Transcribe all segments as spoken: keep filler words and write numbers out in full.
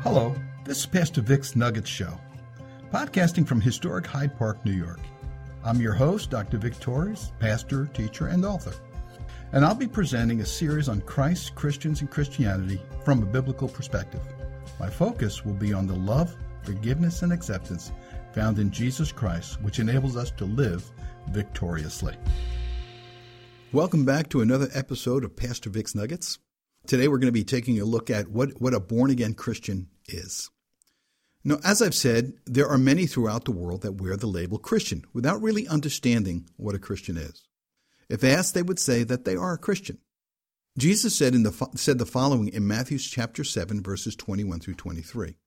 Hello, this is Pastor Vic's Nuggets Show, podcasting from historic Hyde Park, New York. I'm your host, Doctor Vic Torres, pastor, teacher, and author. And I'll be presenting a series on Christ, Christians, and Christianity from a biblical perspective. My focus will be on the love, forgiveness, and acceptance found in Jesus Christ, which enables us to live victoriously. Welcome back to another episode of Pastor Vic's Nuggets. Today we're going to be taking a look at what, what a born-again Christian is. Now, as I've said, there are many throughout the world that wear the label Christian without really understanding what a Christian is. If asked, they would say that they are a Christian. Jesus said in the said the following in Matthew chapter seven, verses twenty-one through twenty-three.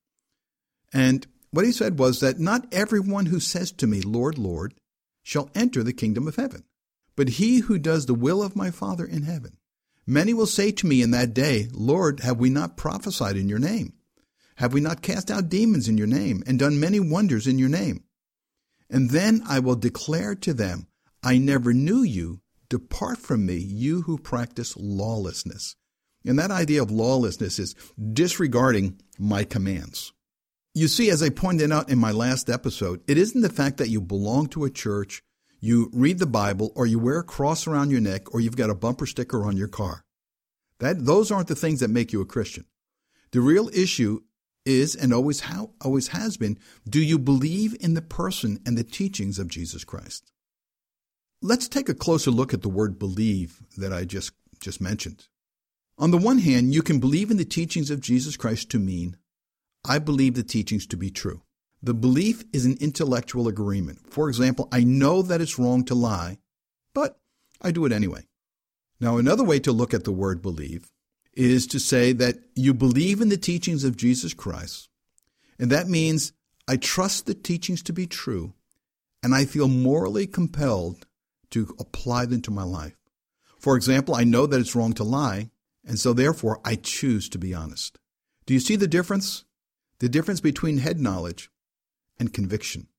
And what he said was that not everyone who says to me, Lord, Lord, shall enter the kingdom of heaven, but he who does the will of my Father in heaven. Many will say to me in that day, Lord, have we not prophesied in your name? Have we not cast out demons in your name and done many wonders in your name? And then I will declare to them, I never knew you. Depart from me, you who practice lawlessness. And that idea of lawlessness is disregarding my commands. You see, as I pointed out in my last episode, it isn't the fact that you belong to a church, you read the Bible, or you wear a cross around your neck, or you've got a bumper sticker on your car. That those aren't the things that make you a Christian. The real issue is, and always how always has been, do you believe in the person and the teachings of Jesus Christ? Let's take a closer look at the word believe that I just, just mentioned. On the one hand, you can believe in the teachings of Jesus Christ to mean, I believe the teachings to be true. The belief is an intellectual agreement. For example, I know that it's wrong to lie, but I do it anyway. Now, another way to look at the word believe is to say that you believe in the teachings of Jesus Christ, and that means I trust the teachings to be true, and I feel morally compelled to apply them to my life. For example, I know that it's wrong to lie, and so therefore I choose to be honest. Do you see the difference? The difference between head knowledge and conviction.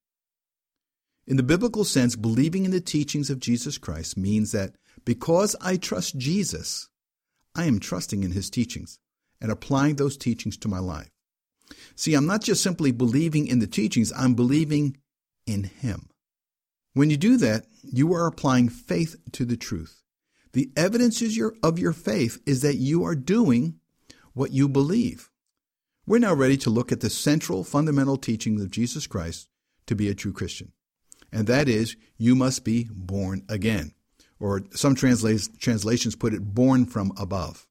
In the biblical sense, believing in the teachings of Jesus Christ means that because I trust Jesus, I am trusting in his teachings and applying those teachings to my life. See, I'm not just simply believing in the teachings, I'm believing in him. When you do that, you are applying faith to the truth. The evidence is your, of your faith is that you are doing what you believe. We're now ready to look at the central fundamental teaching of Jesus Christ to be a true Christian. And that is, you must be born again. Or some transla- translations put it, born from above.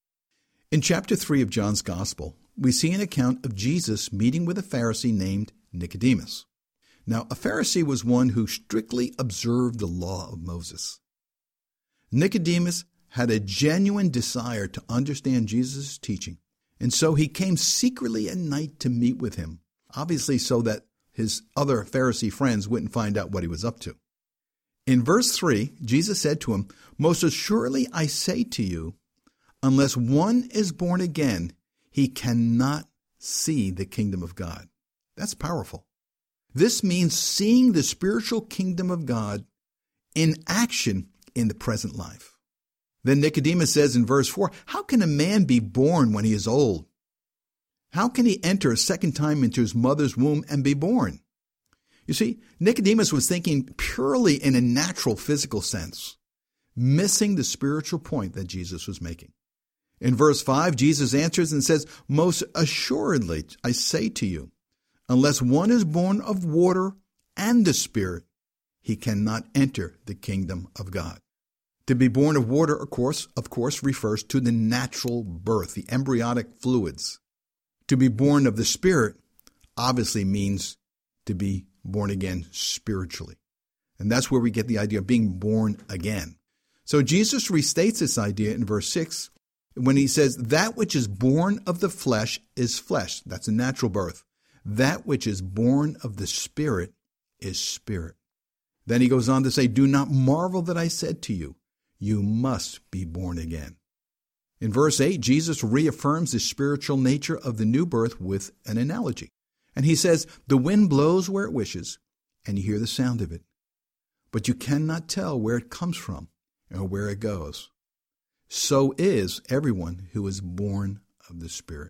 In chapter three of John's Gospel, we see an account of Jesus meeting with a Pharisee named Nicodemus. Now, a Pharisee was one who strictly observed the law of Moses. Nicodemus had a genuine desire to understand Jesus' teaching, and so he came secretly at night to meet with him, obviously so that his other Pharisee friends wouldn't find out what he was up to. In verse three, Jesus said to him, Most assuredly I say to you, unless one is born again, he cannot see the kingdom of God. That's powerful. This means seeing the spiritual kingdom of God in action in the present life. Then Nicodemus says in verse four, how can a man be born when he is old? How can he enter a second time into his mother's womb and be born? You see, Nicodemus was thinking purely in a natural physical sense, missing the spiritual point that Jesus was making. In verse five, Jesus answers and says, Most assuredly, I say to you, unless one is born of water and the Spirit, he cannot enter the kingdom of God. To be born of water, of course, of course, refers to the natural birth, the embryonic fluids. To be born of the Spirit obviously means to be born again spiritually. And that's where we get the idea of being born again. So Jesus restates this idea in verse six when he says, that which is born of the flesh is flesh. That's a natural birth. That which is born of the Spirit is spirit. Then he goes on to say, do not marvel that I said to you, you must be born again. In verse eight, Jesus reaffirms the spiritual nature of the new birth with an analogy. And he says, the wind blows where it wishes, and you hear the sound of it, but you cannot tell where it comes from or where it goes. So is everyone who is born of the Spirit.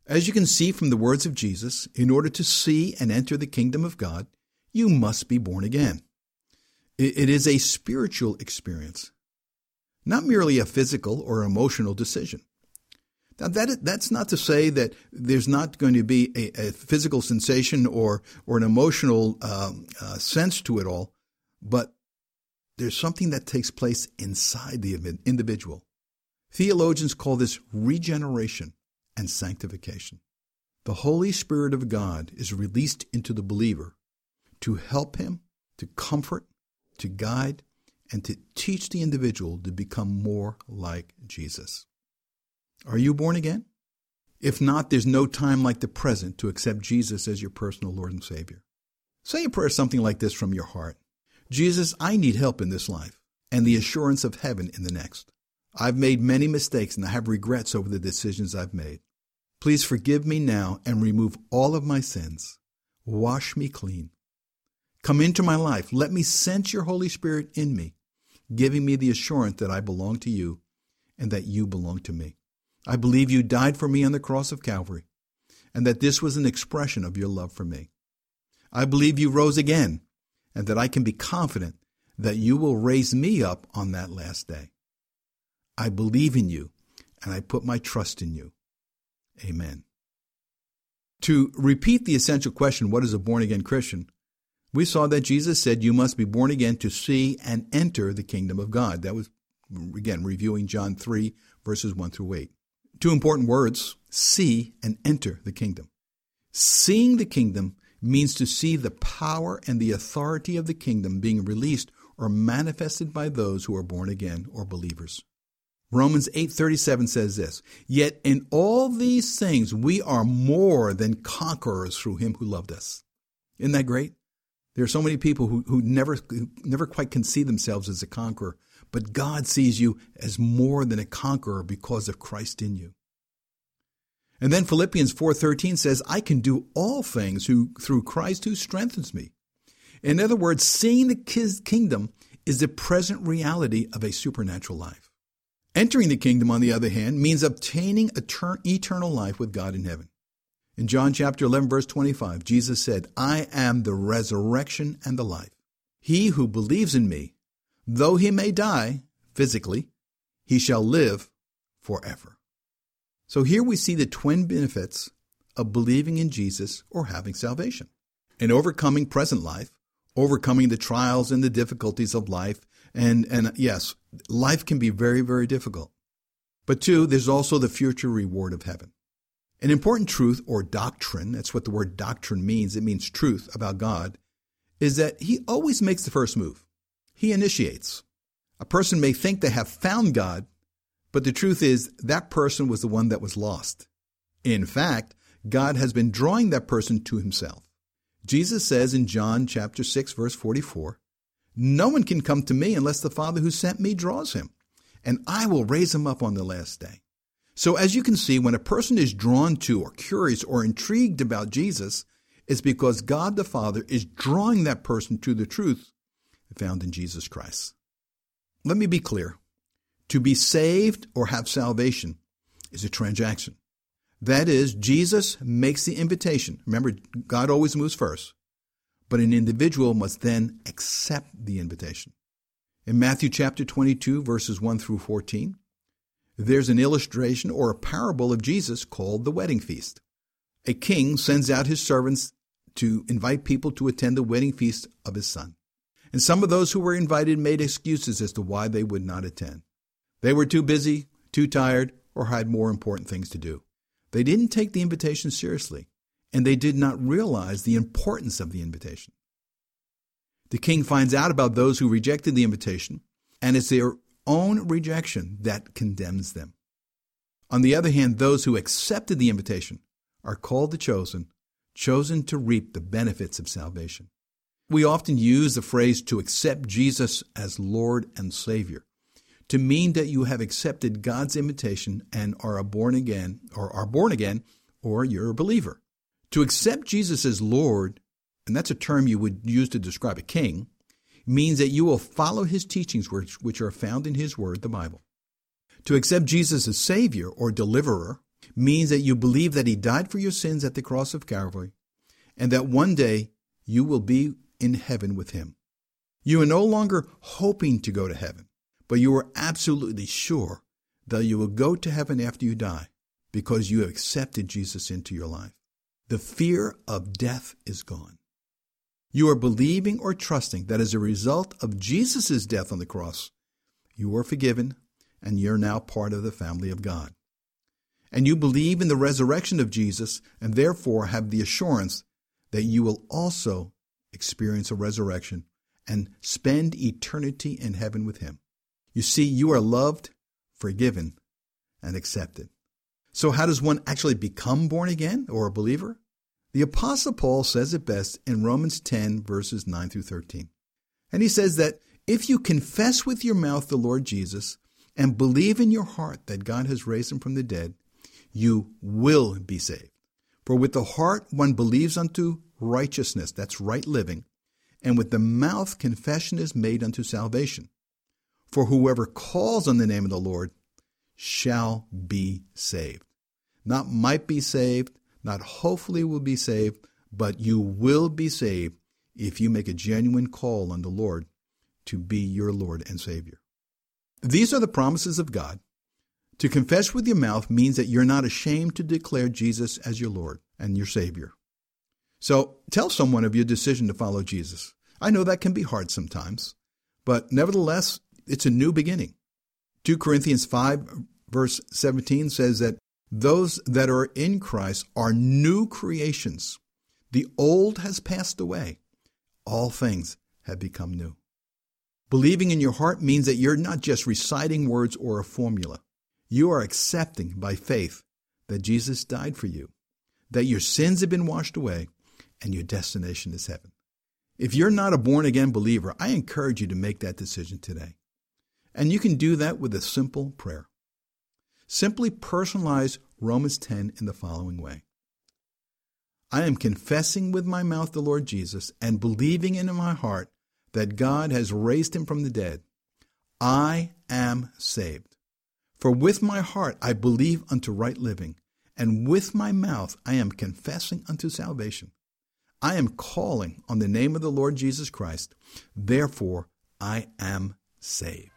As you can see from the words of Jesus, in order to see and enter the kingdom of God, you must be born again. It is a spiritual experience, not merely a physical or emotional decision. Now, that, that's not to say that there's not going to be a, a physical sensation or, or an emotional um, uh, sense to it all, but there's something that takes place inside the individual. Theologians call this regeneration and sanctification. The Holy Spirit of God is released into the believer to help him, to comfort, to guide, and to teach the individual to become more like Jesus. Are you born again? If not, there's no time like the present to accept Jesus as your personal Lord and Savior. Say a prayer something like this from your heart. Jesus, I need help in this life and the assurance of heaven in the next. I've made many mistakes and I have regrets over the decisions I've made. Please forgive me now and remove all of my sins. Wash me clean. Come into my life. Let me sense your Holy Spirit in me, giving me the assurance that I belong to you and that you belong to me. I believe you died for me on the cross of Calvary and that this was an expression of your love for me. I believe you rose again and that I can be confident that you will raise me up on that last day. I believe in you and I put my trust in you. Amen. To repeat the essential question, what is a born-again Christian? We saw that Jesus said you must be born again to see and enter the kingdom of God. That was, again, reviewing John three, verses one through eight. Two important words, see and enter the kingdom. Seeing the kingdom means to see the power and the authority of the kingdom being released or manifested by those who are born again or believers. Romans eight thirty-seven says this, yet in all these things we are more than conquerors through him who loved us. Isn't that great? There are so many people who, who never, who never quite can see themselves as a conqueror, but God sees you as more than a conqueror because of Christ in you. And then Philippians four thirteen says, I can do all things who, through Christ who strengthens me. In other words, seeing the kingdom is the present reality of a supernatural life. Entering the kingdom, on the other hand, means obtaining eternal life with God in heaven. In John chapter eleven, verse twenty-five, Jesus said, I am the resurrection and the life. He who believes in me, though he may die physically, he shall live forever. So here we see the twin benefits of believing in Jesus or having salvation. In overcoming present life, overcoming the trials and the difficulties of life, and, and yes, life can be very, very difficult. But two, there's also the future reward of heaven. An important truth or doctrine, that's what the word doctrine means, it means truth about God, is that he always makes the first move. He initiates. A person may think they have found God, but the truth is that person was the one that was lost. In fact, God has been drawing that person to himself. Jesus says in John chapter six, verse forty-four, no one can come to me unless the Father who sent me draws him, and I will raise him up on the last day. So as you can see, when a person is drawn to or curious or intrigued about Jesus, it's because God the Father is drawing that person to the truth found in Jesus Christ. Let me be clear. To be saved or have salvation is a transaction. That is, Jesus makes the invitation. Remember, God always moves first. But an individual must then accept the invitation. In Matthew chapter twenty-two, verses one through fourteen, there's an illustration or a parable of Jesus called the wedding feast. A king sends out his servants to invite people to attend the wedding feast of his son. And some of those who were invited made excuses as to why they would not attend. They were too busy, too tired, or had more important things to do. They didn't take the invitation seriously, and they did not realize the importance of the invitation. The king finds out about those who rejected the invitation, and it's their own rejection that condemns them. On the other hand, those who accepted the invitation are called the chosen, chosen to reap the benefits of salvation. We often use the phrase to accept Jesus as Lord and Savior to mean that you have accepted God's invitation and are a born again, or are born again, or you're a believer. To accept Jesus as Lord, and that's a term you would use to describe a king, means that you will follow his teachings, which, which are found in his word, the Bible. To accept Jesus as Savior or deliverer means that you believe that he died for your sins at the cross of Calvary, and that one day you will be in heaven with him. You are no longer hoping to go to heaven, but you are absolutely sure that you will go to heaven after you die because you have accepted Jesus into your life. The fear of death is gone. You are believing or trusting that as a result of Jesus' death on the cross, you are forgiven and you're now part of the family of God. And you believe in the resurrection of Jesus and therefore have the assurance that you will also experience a resurrection and spend eternity in heaven with him. You see, you are loved, forgiven, and accepted. So how does one actually become born again or a believer? The Apostle Paul says it best in Romans ten, verses nine through thirteen. And he says that if you confess with your mouth the Lord Jesus and believe in your heart that God has raised him from the dead, you will be saved. For with the heart one believes unto righteousness, that's right living, and with the mouth confession is made unto salvation. For whoever calls on the name of the Lord shall be saved. Not might be saved, not hopefully will be saved, but you will be saved if you make a genuine call on the Lord to be your Lord and Savior. These are the promises of God. To confess with your mouth means that you're not ashamed to declare Jesus as your Lord and your Savior. So tell someone of your decision to follow Jesus. I know that can be hard sometimes, but nevertheless, it's a new beginning. Second Corinthians five, verse seventeen says that those that are in Christ are new creations. The old has passed away. All things have become new. Believing in your heart means that you're not just reciting words or a formula. You are accepting by faith that Jesus died for you, that your sins have been washed away, and your destination is heaven. If you're not a born-again believer, I encourage you to make that decision today. And you can do that with a simple prayer. Simply personalize Romans ten in the following way. I am confessing with my mouth the Lord Jesus and believing in my heart that God has raised him from the dead. I am saved. For with my heart I believe unto right living, and with my mouth I am confessing unto salvation. I am calling on the name of the Lord Jesus Christ. Therefore, I am saved.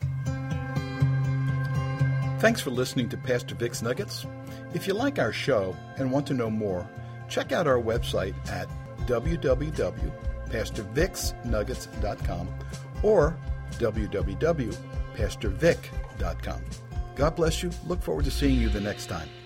Thanks for listening to Pastor Vic's Nuggets. If you like our show and want to know more, check out our website at w w w dot pastor vics nuggets dot com or w w w dot pastor vic dot com. God bless you. Look forward to seeing you the next time.